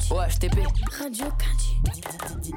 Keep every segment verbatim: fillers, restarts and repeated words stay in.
au H T P. Radio Caddy.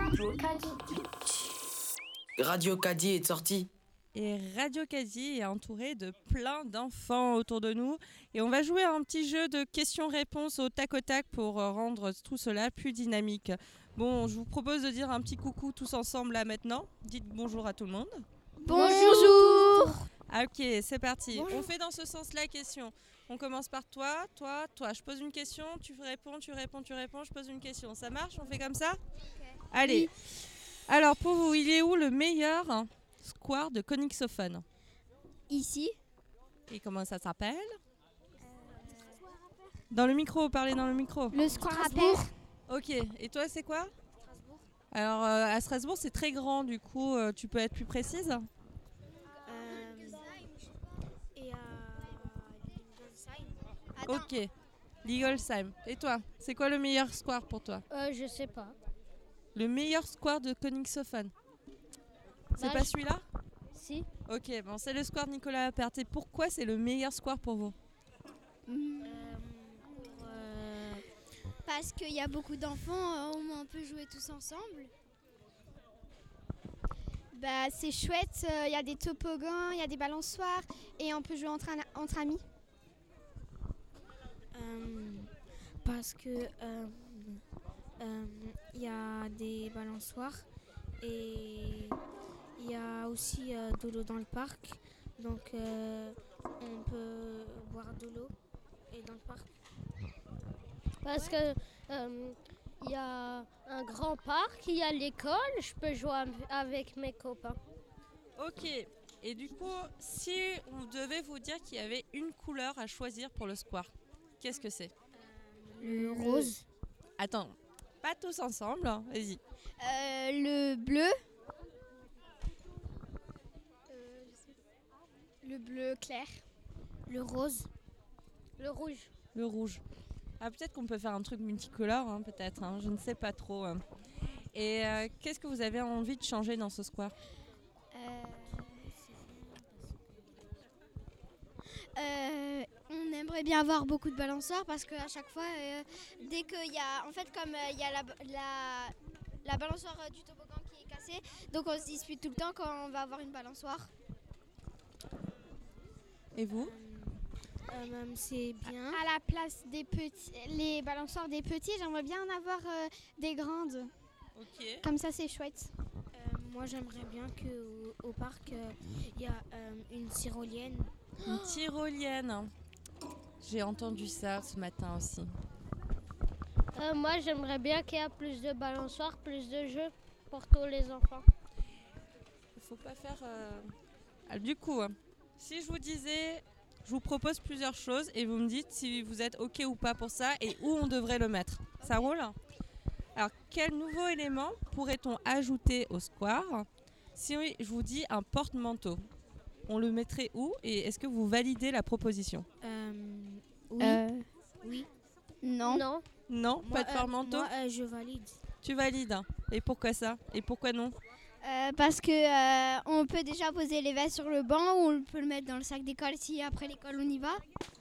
Radio Caddy est sorti. Et Radio Caddy est entouré de plein d'enfants autour de nous. Et on va jouer à un petit jeu de questions-réponses au tac au tac pour rendre tout cela plus dynamique. Bon, je vous propose de dire un petit coucou tous ensemble là maintenant. Dites bonjour à tout le monde. Bonjour. Ah, ok, c'est parti. Bonjour. On fait dans ce sens la question. On commence par toi, toi, toi. Je pose une question, tu réponds, tu réponds, tu réponds, je pose une question. Ça marche? On fait comme ça? Okay. Allez. Oui. Alors pour vous, il est où le meilleur square de Königshofen? Ici. Et comment ça s'appelle? euh... Dans le micro, parlez dans le micro. Le square Strasbourg. Ok, et toi c'est quoi? Strasbourg. Alors euh, à Strasbourg c'est très grand, du coup euh, tu peux être plus précise? euh... Et à Ligolsheim. Ok, Ligolsheim. Et toi, c'est quoi le meilleur square pour toi? euh, Je sais pas. Le meilleur square de Königshofen? C'est bah, pas je... celui-là? Si. Ok, bon, c'est le square Nicolas Appert. Et pourquoi c'est le meilleur square pour vous? mmh. euh, pour, euh... Parce qu'il y a beaucoup d'enfants, où on peut jouer tous ensemble. Bah, c'est chouette, il euh, y a des toboggans, il y a des balançoires et on peut jouer entre, entre amis. Euh, parce que euh, euh, y a des balançoires et il y a aussi euh, de l'eau dans le parc, donc euh, on peut boire de l'eau et dans le parc. Parce que euh, y a un grand parc, il y a l'école, je peux jouer avec mes copains. Ok, et du coup, si on devait vous dire qu'il y avait une couleur à choisir pour le square, qu'est-ce que c'est? Le rose. Attends, pas tous ensemble, hein. Vas-y. Euh, le bleu. Euh, le bleu clair. Le rose. Le rouge. Le rouge. Ah, peut-être qu'on peut faire un truc multicolore, hein, peut-être, hein, je ne sais pas trop. Hein. Et euh, qu'est-ce que vous avez envie de changer dans ce square? euh, euh, On aimerait bien avoir beaucoup de balançoires parce qu'à chaque fois, euh, dès qu'il y a, en fait, comme il euh, y a la, la, la balançoire euh, du toboggan qui est cassée, donc on se dispute tout le temps quand on va avoir une balançoire. Et vous? euh, euh, C'est bien. À la place des petits, les balançoires des petits, j'aimerais bien en avoir euh, des grandes. Ok. Comme ça, c'est chouette. Euh, moi, j'aimerais bien qu'au au parc, il euh, y a euh, une tyrolienne. Une tyrolienne. J'ai entendu ça ce matin aussi. Euh, moi, j'aimerais bien qu'il y ait plus de balançoires, plus de jeux pour tous les enfants. Il faut pas faire... Euh... Ah, du coup, si je vous disais... Je vous propose plusieurs choses et vous me dites si vous êtes OK ou pas pour ça et où on devrait le mettre. Ça roule? Alors, quel nouveau élément pourrait-on ajouter au square si je vous dis un porte-manteau? On le mettrait où et est-ce que vous validez la proposition? euh, Oui. Euh, oui. Non. Non. Non, Moi, pas de euh, porte-manteau? Moi, euh, je valide. Tu valides. Et pourquoi ça? Et pourquoi non? Euh, parce que euh, on peut déjà poser les vestes sur le banc ou on peut le mettre dans le sac d'école si après l'école on y va.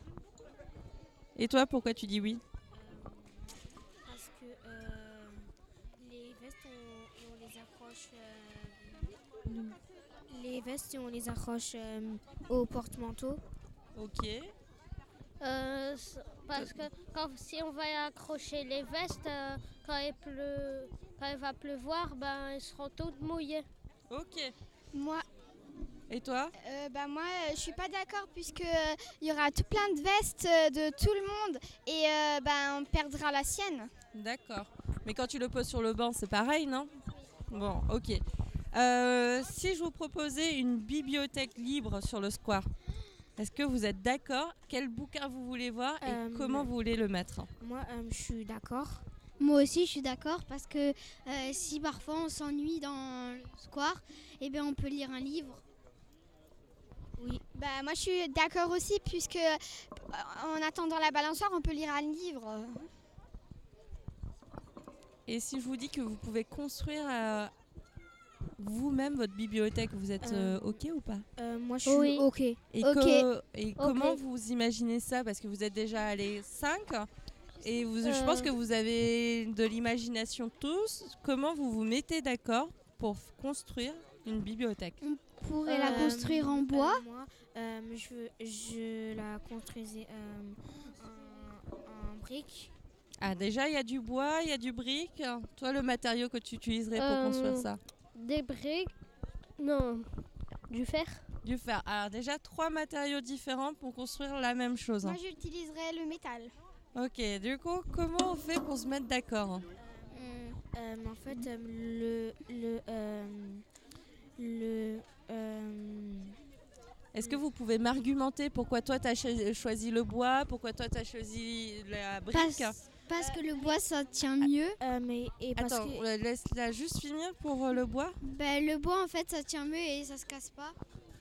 Et toi, pourquoi tu dis oui? Euh, parce que euh, les vestes, on, on les accroche, euh, les vestes, on les accroche euh, au porte-manteau. Ok. Euh, parce que quand, si on va accrocher les vestes, euh, quand, il pleut, quand il va pleuvoir, ben, elles seront toutes mouillées. Ok. Moi, Et toi? euh, bah moi, euh, je suis pas d'accord puisque il euh, y aura tout plein de vestes euh, de tout le monde et euh, bah, on perdra la sienne. D'accord. Mais quand tu le poses sur le banc, c'est pareil, non? Bon, ok. Euh, si je vous proposais une bibliothèque libre sur le square, est-ce que vous êtes d'accord? Quel bouquin vous voulez voir et Euh, comment vous voulez le mettre? Moi, euh, je suis d'accord. Moi aussi, je suis d'accord parce que euh, si parfois on s'ennuie dans le square, eh bien on peut lire un livre. Oui. Bah moi, je suis d'accord aussi puisque euh, en attendant la balançoire, on peut lire un livre. Et si je vous dis que vous pouvez construire euh, vous-même votre bibliothèque, vous êtes euh, OK ou pas? euh, Moi, je suis Oui. OK. Et, Ok. co- et Ok. comment vous imaginez ça? Parce que vous êtes déjà allés cinq. Et vous, je Euh. pense que vous avez de l'imagination tous. Comment vous vous mettez d'accord pour f- construire une bibliothèque? On pourrait la Euh, construire en bois. euh, Moi, euh, je, je la construisais euh, en, en briques. Ah, déjà, il y a du bois, il y a du brique. Toi, le matériau que tu utiliserais pour Euh, construire ça? Des briques. Non. Du fer. Du fer. Alors, déjà, trois matériaux différents pour construire la même chose. Moi, j'utiliserais le métal. Ok, du coup, comment on fait pour se mettre d'accord? Euh, en fait, euh, le, le, euh, le, euh, Est-ce que vous pouvez m'argumenter pourquoi toi, tu as choisi le bois, pourquoi toi, tu as choisi la brique? Parce, parce que le bois, ça tient mieux. euh, mais et parce Attends, que euh, laisse-la juste finir pour euh, le bois. Ben, le bois, en fait, ça tient mieux et ça se casse pas.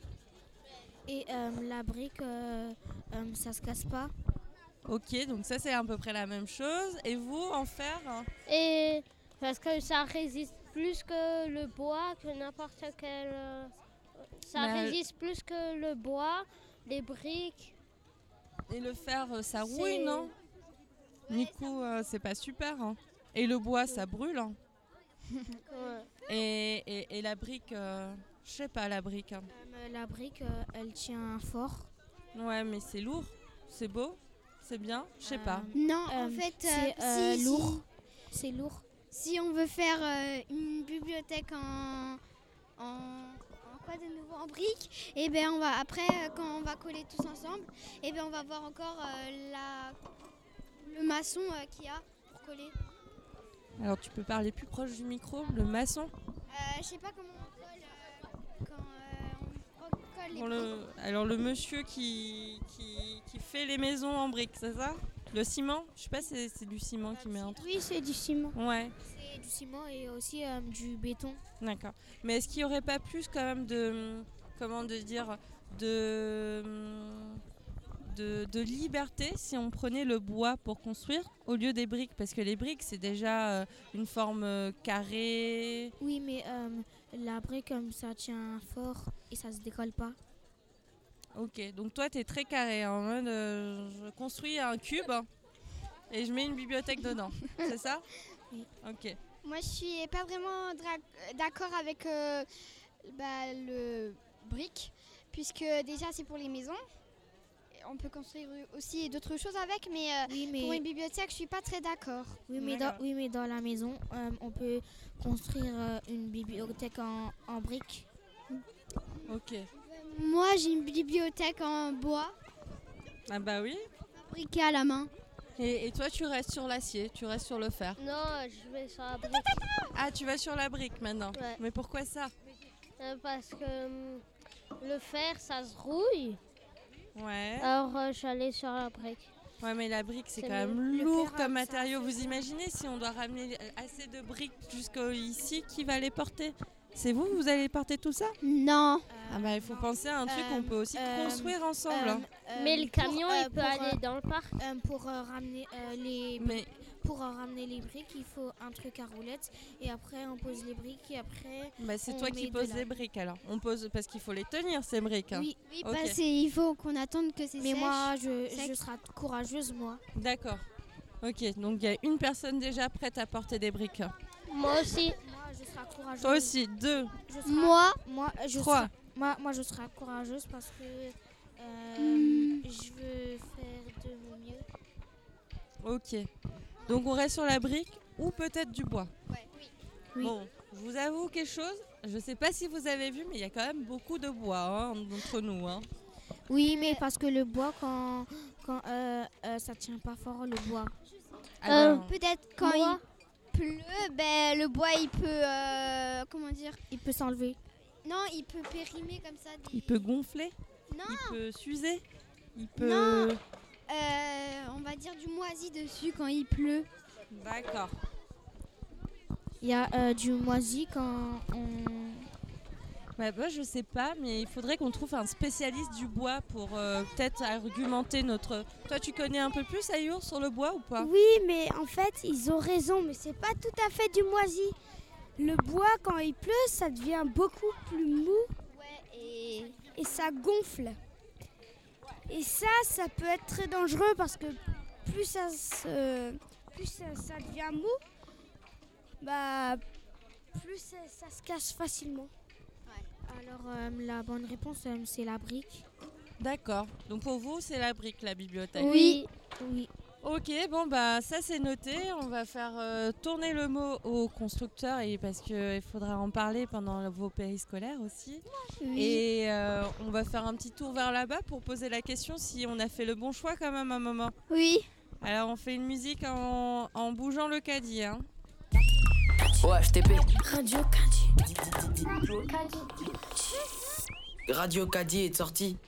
et euh, la brique, euh, euh, ça se casse pas. Ok, donc ça, c'est à peu près la même chose. Et vous, en fer? Et parce que ça résiste plus que le bois, que n'importe quel. euh, Ça Mais- résiste plus que le bois, les briques. Et le fer, euh, ça C'est- rouille, non? Du coup, euh, c'est pas super. hein. Et le bois, ça brûle. hein. Ouais. Et, et, et la brique, euh, je sais pas, la brique. hein. Euh, la brique, euh, elle tient fort. Ouais, mais c'est lourd, c'est beau, c'est bien, je sais pas. Euh, Non, en Euh, fait, c'est, euh, euh, si, lourd. C'est lourd. si, si on veut faire euh, une bibliothèque en, en, en quoi de nouveau, en briques, et ben on va après euh, quand on va coller tous ensemble, et ben on va voir encore euh, la, le maçon euh, qu'il y a pour coller. Alors tu peux parler plus proche du micro, le maçon. Euh, je sais pas comment on colle euh, quand euh, on colle les Bon, le, alors le monsieur qui, qui, qui fait les maisons en briques, c'est ça? Le ciment? Je sais pas si c'est, c'est du ciment qui met entre. Oui, c'est du ciment. Ouais, C'est du ciment et aussi euh, du béton. d'accord. Mais est-ce qu'il n'y aurait pas plus quand même de, comment de dire, de, de, de liberté si on prenait le bois pour construire au lieu des briques? Parce que les briques, c'est déjà euh, une forme euh, carrée. Oui, mais euh, la brique, comme ça tient fort et ça se décolle pas. Ok, donc toi, tu es très carré, en mode euh, je construis un cube et je mets une bibliothèque dedans, c'est ça? Oui. Ok. Moi, je suis pas vraiment dra- d'accord avec euh, bah, le brique, puisque déjà c'est pour les maisons. On peut construire aussi d'autres choses avec, mais euh, Oui, pour mais, une bibliothèque, je suis pas très d'accord. oui, mais, dans, D'accord. oui, mais dans la maison, euh, on peut construire euh, une bibliothèque en, en briques. Ok. Moi, j'ai une bibliothèque en bois, Ah bah oui. fabriquée à la main. Et, et toi, tu restes sur l'acier, tu restes sur le fer. Non, je vais sur la brique. Ah, tu vas sur la brique maintenant. Ouais. Mais pourquoi ça? Euh, parce que hum, le fer, ça se rouille. Ouais. Alors, euh, j'allais sur la brique. Ouais, mais la brique, c'est C'est quand même mieux. Le lourd fer, comme ça matériau. fait Vous imaginez si on doit ramener assez de briques jusqu'ici, qui va les porter? C'est vous, vous allez porter tout ça? Non. Ah bah il faut penser à un truc Euh, qu'on peut aussi euh, construire ensemble. hein. Euh, Mais euh, le camion, pour, euh, il peut pour, aller euh, dans le parc. euh, pour euh, ramener euh, les Mais pour euh, ramener les briques, il faut un truc à roulette et après on pose les briques et après bah, c'est on toi qui met de poses la- les briques alors. On pose parce qu'il faut les tenir ces briques. hein. oui. Oui, Ok. bah, c'est- il faut qu'on attende que c'est Mais sèche. moi je, sec. je serai courageuse moi. D'accord. Ok, donc il y a une personne déjà prête à porter des briques. Moi aussi. Moi je serai courageuse. Toi aussi, deux, Je serai- Moi, moi je trois. serai- moi moi je serai courageuse parce que euh, Hmm. je veux faire de mon mieux. Ok. Donc on reste sur la brique ou peut-être du bois. Oui. Bon, je vous avoue quelque chose. Je sais pas si vous avez vu, mais il y a quand même beaucoup de bois hein, entre nous. hein. Oui, mais parce que le bois quand quand euh, euh, ça tient pas fort le bois. Alors, peut-être quand Moi, il pleut, ben, le bois, il peut... euh, comment dire? Il peut s'enlever. Non, il peut périmer comme ça. Des... il peut gonfler, Non, il peut s'user, il peut. Non. euh, on va dire du moisi dessus quand il pleut. D'accord. Il y a euh, du moisi quand on Ouais, bah, je sais pas, mais il faudrait qu'on trouve un spécialiste du bois pour euh, peut-être argumenter notre. Toi, tu connais un peu plus, Ayour, sur le bois ou pas? Oui, mais en fait, ils ont raison, mais c'est pas tout à fait du moisi. Le bois, quand il pleut, ça devient beaucoup plus mou Ouais, et... et ça gonfle. Et ça, ça peut être très dangereux parce que plus ça, se, plus ça, ça devient mou, bah, plus ça, ça se casse facilement. Alors euh, la bonne réponse, euh, c'est la brique. D'accord. Donc pour vous, c'est la brique, la bibliothèque. Oui. Oui. Ok, bon bah ça c'est noté. On va faire euh, tourner le mot au constructeur et parce qu'il faudra en parler pendant vos périscolaires aussi. Oui. Et euh, on va faire un petit tour vers là-bas pour poser la question si on a fait le bon choix quand même à un moment. Oui. Alors on fait une musique en, en bougeant le caddie. Hein. O H T P. Radio Caddie. Radio Caddie est sortie.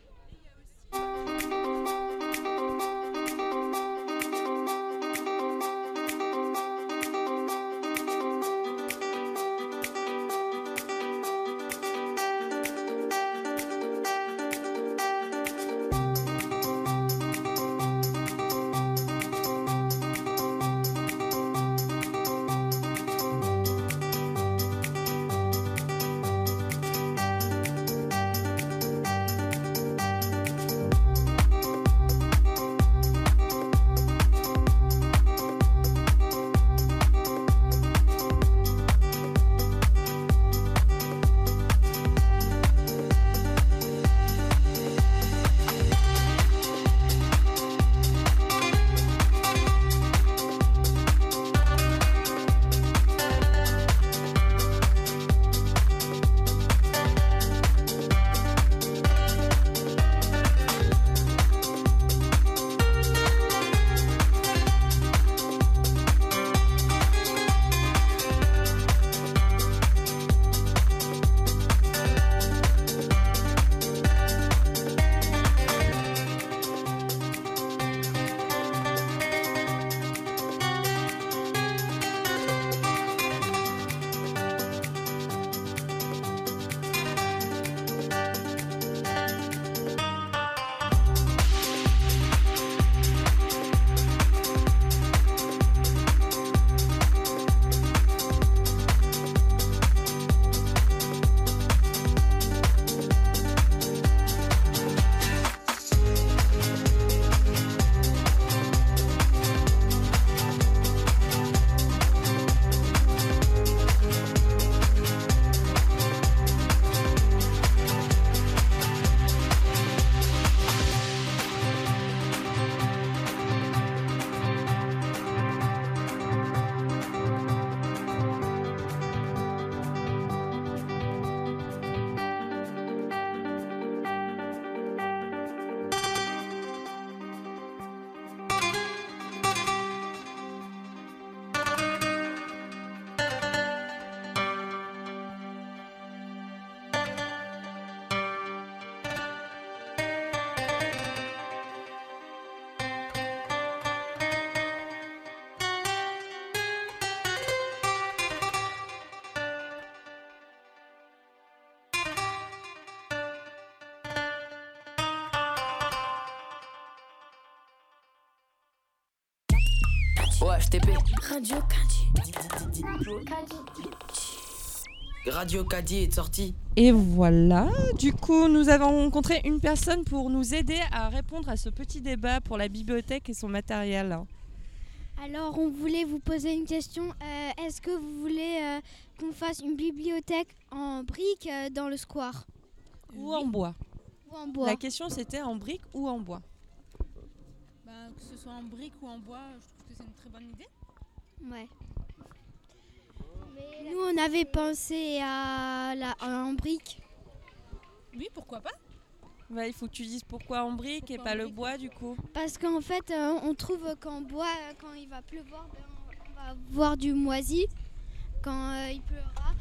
O H T P. Radio Caddie. Radio Caddie est sortie. Et voilà, du coup, nous avons rencontré une personne pour nous aider à répondre à ce petit débat pour la bibliothèque et son matériel. Alors, on voulait vous poser une question. Euh, est-ce que vous voulez euh, qu'on fasse une bibliothèque en briques euh, dans le square Ou en bois. ou en bois? La question c'était en briques ou en bois. Bah, que ce soit en briques ou en bois, je trouve que c'est une très bonne idée. Ouais. Nous, on avait pensé à la en briques. Oui, pourquoi pas? Bah, il faut que tu dises pourquoi en briques et Pourquoi pas en le briques bois du coup. Parce qu'en fait, euh, on trouve qu'en bois, euh, quand il va pleuvoir, ben, on, on va voir du moisi. Quand euh, il pleuvra.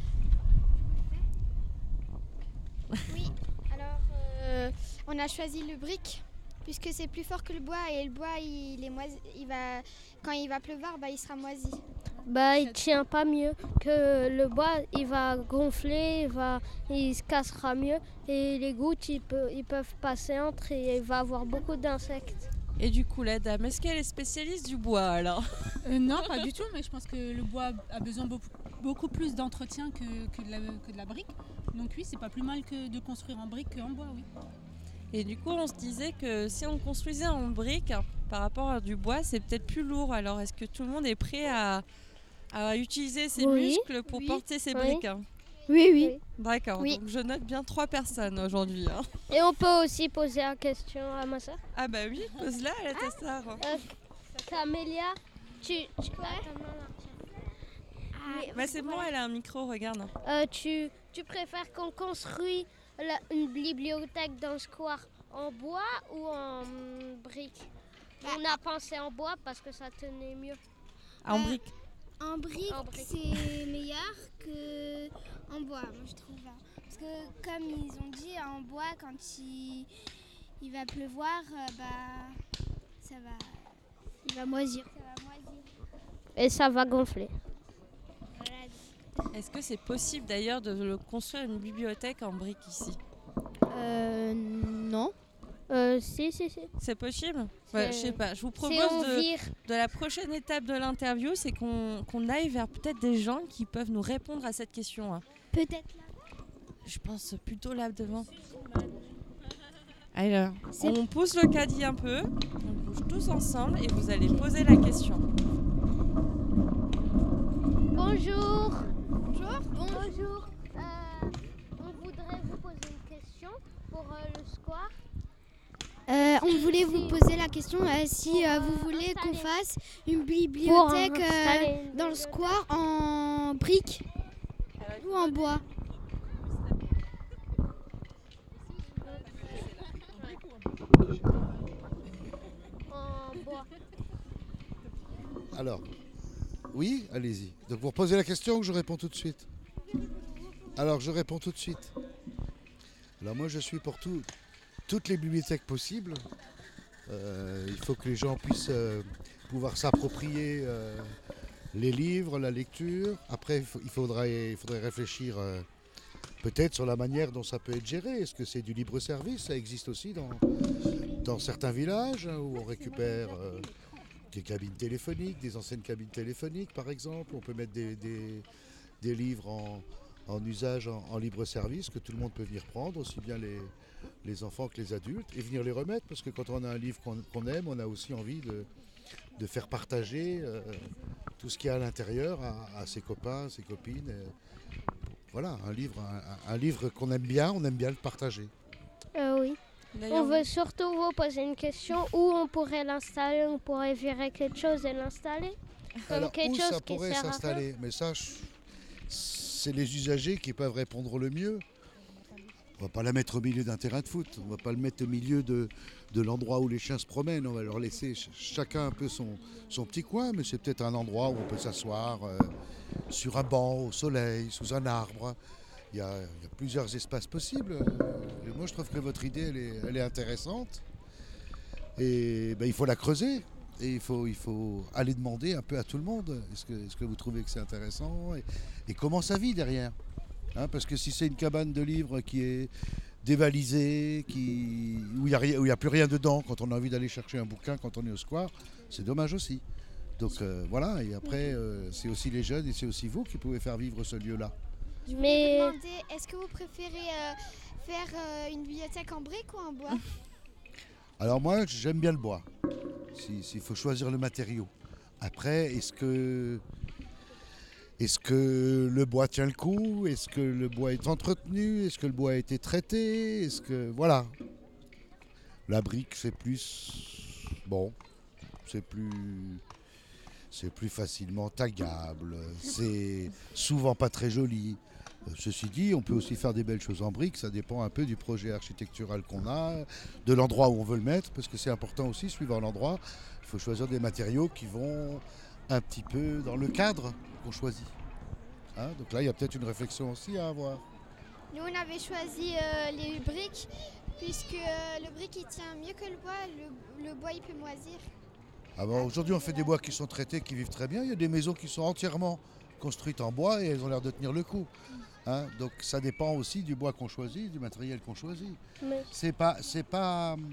Oui, alors euh, on a choisi le brique puisque c'est plus fort que le bois et le bois il est moisi, il va, quand il va pleuvoir bah, il sera moisi. Bah, il tient pas mieux que le bois, il va gonfler, il, va, il se cassera mieux et les gouttes ils, peut, ils peuvent passer entre et il va avoir beaucoup d'insectes. Et du coup, la dame, est-ce qu'elle est spécialiste du bois alors? Euh, non, pas du tout, mais je pense que le bois a besoin beaucoup, beaucoup plus d'entretien que, que, de la, que de la brique. Donc oui, c'est pas plus mal que de construire en brique qu'en bois, oui. Et du coup, on se disait que si on construisait en briques, par rapport à du bois, c'est peut-être plus lourd. Alors, est-ce que tout le monde est prêt à, à utiliser ses Oui. muscles pour Oui. porter ses Oui. briques, hein? Oui, oui. D'accord, Oui. donc je note bien trois personnes aujourd'hui, hein. Et on peut aussi poser la question à ma soeur. Ah bah oui, pose-la, elle est ta sœur. Camélia, tu, tu, Bah c'est bon, elle a un micro, regarde. euh, tu, tu préfères qu'on construise la- une bibliothèque dans le square en bois ou en hum, briques? On a pensé en bois parce que ça tenait mieux. Ah, en Euh, briques. En brique, En brique. c'est meilleur que en bois, moi je trouve. hein. Parce que comme ils ont dit, en bois, quand il, il va pleuvoir, euh, bah ça va, Il va moisir. ça va moisir. Et ça va gonfler. Est-ce que c'est possible d'ailleurs de le construire une bibliothèque en briques ici? Euh, non. Euh, si, si, si. C'est possible? Ouais, je sais pas. Je vous Si propose on de, vire, de la prochaine étape de l'interview, c'est qu'on qu'on aille vers peut-être des gens qui peuvent nous répondre à cette question, hein. Peut-être là. Je pense plutôt là devant. Alors, on pousse le caddie un peu, on bouge tous ensemble et vous allez poser la question. bonjour. Bonjour. Bonjour. Euh, on voudrait vous poser une question pour euh, le square. Euh, on voulait vous Si- poser la question euh, si Pour, euh, vous euh, voulez qu'on installer. fasse une Pour bibliothèque euh, installer une dans le bibliothèque. square en briques ou en bois. En bois. Alors, oui, allez-y. Donc vous reposez la question ou je réponds tout de suite? Alors je réponds tout de suite. Alors moi je suis pour tout- toutes les bibliothèques possibles. Euh, il faut que les gens puissent euh, pouvoir s'approprier euh, les livres, la lecture. Après il, faut- il faudrait, il faudrait réfléchir euh, peut-être sur la manière dont ça peut être géré. Est-ce que c'est du libre service? Ça existe aussi dans, dans certains villages hein, où on récupère euh, des cabines téléphoniques, des anciennes cabines téléphoniques par exemple. On peut mettre des, des- des livres en, en usage en, en libre service que tout le monde peut venir prendre, aussi bien les, les enfants que les adultes, et venir les remettre parce que quand on a un livre qu'on qu'on aime, on a aussi envie de, de faire partager euh, tout ce qu'il y a à l'intérieur à, à ses copains, ses copines. Et voilà, un livre, un, un livre qu'on aime bien, on aime bien le partager. Euh, oui. D'ailleurs, On veut surtout vous poser une question où on pourrait l'installer, on pourrait virer quelque chose et l'installer. Comme Alors quelque où chose ça qui pourrait sert à rien. s'installer? Mais ça, je- c'est les usagers qui peuvent répondre le mieux. On va pas la mettre au milieu d'un terrain de foot, on va pas le mettre au milieu de, de l'endroit où les chiens se promènent, on va leur laisser ch- chacun un peu son, son petit coin, mais c'est peut-être un endroit où on peut s'asseoir euh, sur un banc, au soleil, sous un arbre. Il y a, il y a plusieurs espaces possibles. Euh, et moi je trouve que votre idée elle est, elle est intéressante et ben, il faut la creuser. Et il faut, il faut aller demander un peu à tout le monde, est-ce que, est-ce que vous trouvez que c'est intéressant et, et comment ça vit derrière hein, parce que si c'est une cabane de livres qui est dévalisée, qui, où il n'y a, a plus rien dedans quand on a envie d'aller chercher un bouquin quand on est au square, c'est dommage aussi. Donc euh, voilà, et après euh, c'est aussi les jeunes et c'est aussi vous qui pouvez faire vivre ce lieu-là. Je voulais Mais- vous demander, est-ce que vous préférez euh, faire euh, une bibliothèque en briques ou en bois? Alors moi j'aime bien le bois, s'il si, faut choisir le matériau. Après, est-ce que... Est-ce que le bois tient le coup? Est-ce que le bois est entretenu? Est-ce que le bois a été traité? Est-ce que... Voilà. La brique, c'est plus... Bon, c'est plus... C'est plus facilement taguable. C'est souvent pas très joli. Euh, Ceci dit, on peut aussi faire des belles choses en brique. Ça dépend un peu du projet architectural qu'on a, de l'endroit où on veut le mettre, parce que c'est important aussi, suivant l'endroit. Il faut choisir des matériaux qui vont un petit peu dans le cadre qu'on choisit. Hein, donc là, il y a peut-être une réflexion aussi à avoir. Nous, on avait choisi euh, les briques, puisque euh, le brique, il tient mieux que le bois. Le, le bois, il peut moisir. Ah bon, aujourd'hui, on fait des bois qui sont traités, qui vivent très bien. Il y a des maisons qui sont entièrement construites en bois et elles ont l'air de tenir le coup. Hein, donc ça dépend aussi du bois qu'on choisit, du matériel qu'on choisit. Mais- C'est pas, c'est pas... hum,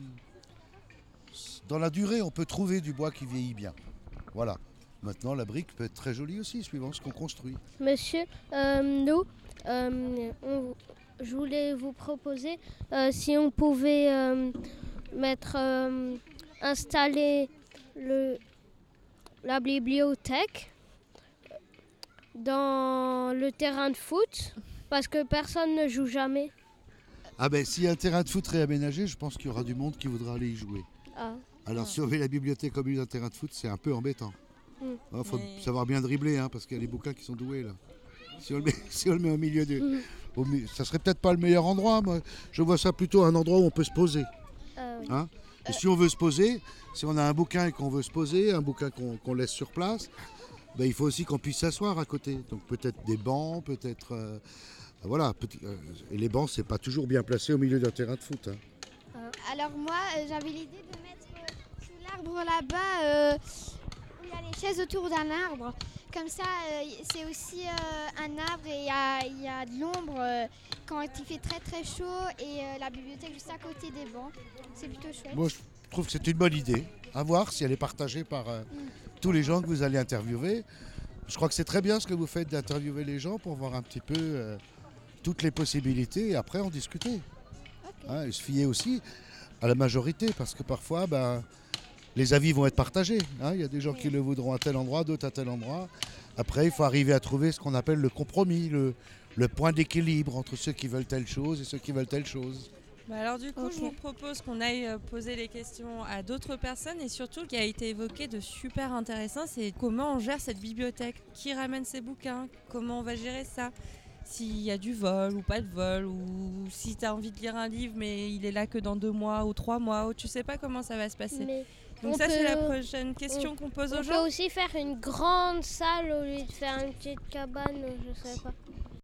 Dans la durée, on peut trouver du bois qui vieillit bien. Voilà. Maintenant, la brique peut être très jolie aussi, suivant ce qu'on construit. Monsieur, euh, nous, euh, on- je voulais vous proposer euh, si on pouvait euh, mettre, euh, installer le, la bibliothèque dans le terrain de foot parce que personne ne joue jamais. Ah ben s'il y a un terrain de foot réaménagé, je pense qu'il y aura du monde qui voudra aller y jouer. Ah. Alors si on met la bibliothèque au milieu d'un terrain de foot, c'est un peu embêtant. Il Mm. faut Mais- savoir bien dribbler hein, parce qu'il y a les bouquins qui sont doués là. Si on le met, si on le met au milieu du... Mm. au mi- ça serait peut-être pas le meilleur endroit, moi. Je vois ça plutôt un endroit où on peut se poser. Ah oui. Hein. Et si on veut se poser, si on a un bouquin et qu'on veut se poser, un bouquin qu'on qu'on laisse sur place, ben, il faut aussi qu'on puisse s'asseoir à côté. Donc peut-être des bancs, peut-être... euh, voilà. Petit- euh, et les bancs, c'est pas toujours bien placé au milieu d'un terrain de foot. Hein. Alors moi, euh, j'avais l'idée de mettre euh, sous l'arbre là-bas, euh, où il y a les chaises autour d'un arbre. Comme ça, euh, c'est aussi euh, un arbre et il y a, il y a de l'ombre euh, quand il fait très très chaud et euh, la bibliothèque juste à côté des bancs. C'est plutôt chouette. Moi, je trouve que c'est une bonne idée. À voir si elle est partagée par euh, tous les gens que vous allez interviewer. Je crois que c'est très bien ce que vous faites d'interviewer les gens pour voir un petit peu euh, toutes les possibilités et après en discuter. Hein, et se fier aussi à la majorité parce que parfois, ben, les avis vont être partagés. Hein. Il y a des gens qui le voudront à tel endroit, d'autres à tel endroit. Après, il faut arriver à trouver ce qu'on appelle le compromis, le, le point d'équilibre entre ceux qui veulent telle chose et ceux qui veulent telle chose. Bah alors du coup, Ok. je vous propose qu'on aille euh, poser les questions à d'autres personnes et surtout ce qui a été évoqué de super intéressant, c'est comment on gère cette bibliothèque, qui ramène ses bouquins, comment on va gérer ça, s'il y a du vol ou pas de vol, ou si tu as envie de lire un livre mais il est là que dans deux mois ou trois mois, ou tu sais pas comment ça va se passer. Mais Donc on ça c'est la peut- prochaine question qu'on pose on aux peut gens. aussi faire une grande salle au lieu de faire une petite cabane, je sais pas.